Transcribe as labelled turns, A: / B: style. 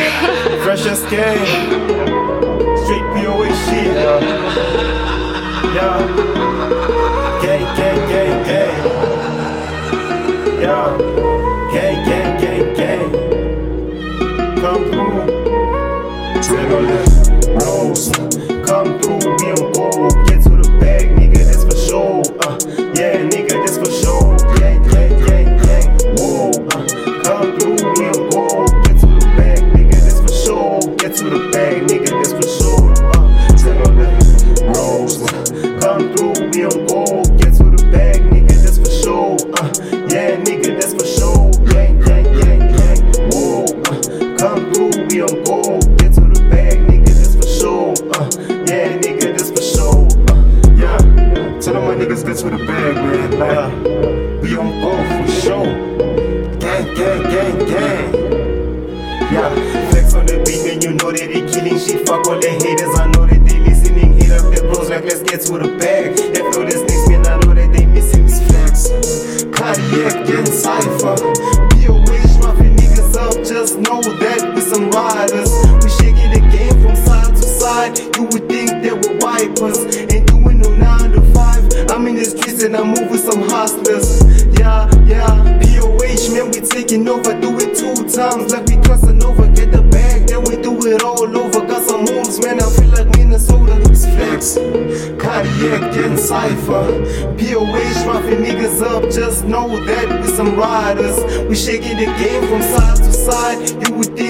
A: Fresh as game. Straight POA shit. Yeah. Gang, gang, gang, gang. Yeah. Gang, gang, gang, gang. Come through. Set on the rose. Come through, we on go. Get to the bag, nigga, that's for sure. Yeah, nigga, that's for sure. Gang, gang, gang, gang. Whoa. Come through, we on go. Get to the bag, nigga, that's for sure. Get to the bag, nigga, that's for sure. Set on the rose. Come through, we on go. Get to the bag, nigga, that's for sure. Yeah, nigga, that's for sure. Gang, gang, gang, gang. Whoa. Come through, we on go. Get to the bag, nigga, that's for sure. Yeah, nigga, that's for sure. Yeah. Tell them my niggas get to the bag, man. Like, we on go for sure. Gang, gang, gang, gang. Yeah. Flex on the beat, man, you know that they killing shit. Fuck all the haters, I know that they listening. Hit up their bros like, let's get to the bag. They feel this next, man, I know that they missing these flex. Cardiac, getting cypher. POH, muffin niggas up, just know that we some riders. We shaking the game from side to side. You would think that we're wipers. Ain't doing no 9 to 5. I'm in the streets and I move with some hustlers. Yeah, yeah. POH, man, we taking over. Do it 2 times like we crossing over. Get the bag, then we do it all over. Got some moves, man, I feel like Minnesota. It's flex. Cardiac, getting cypher. POH, muffin niggas up. Just know that we some riders. We shaking the game from side to side. You would think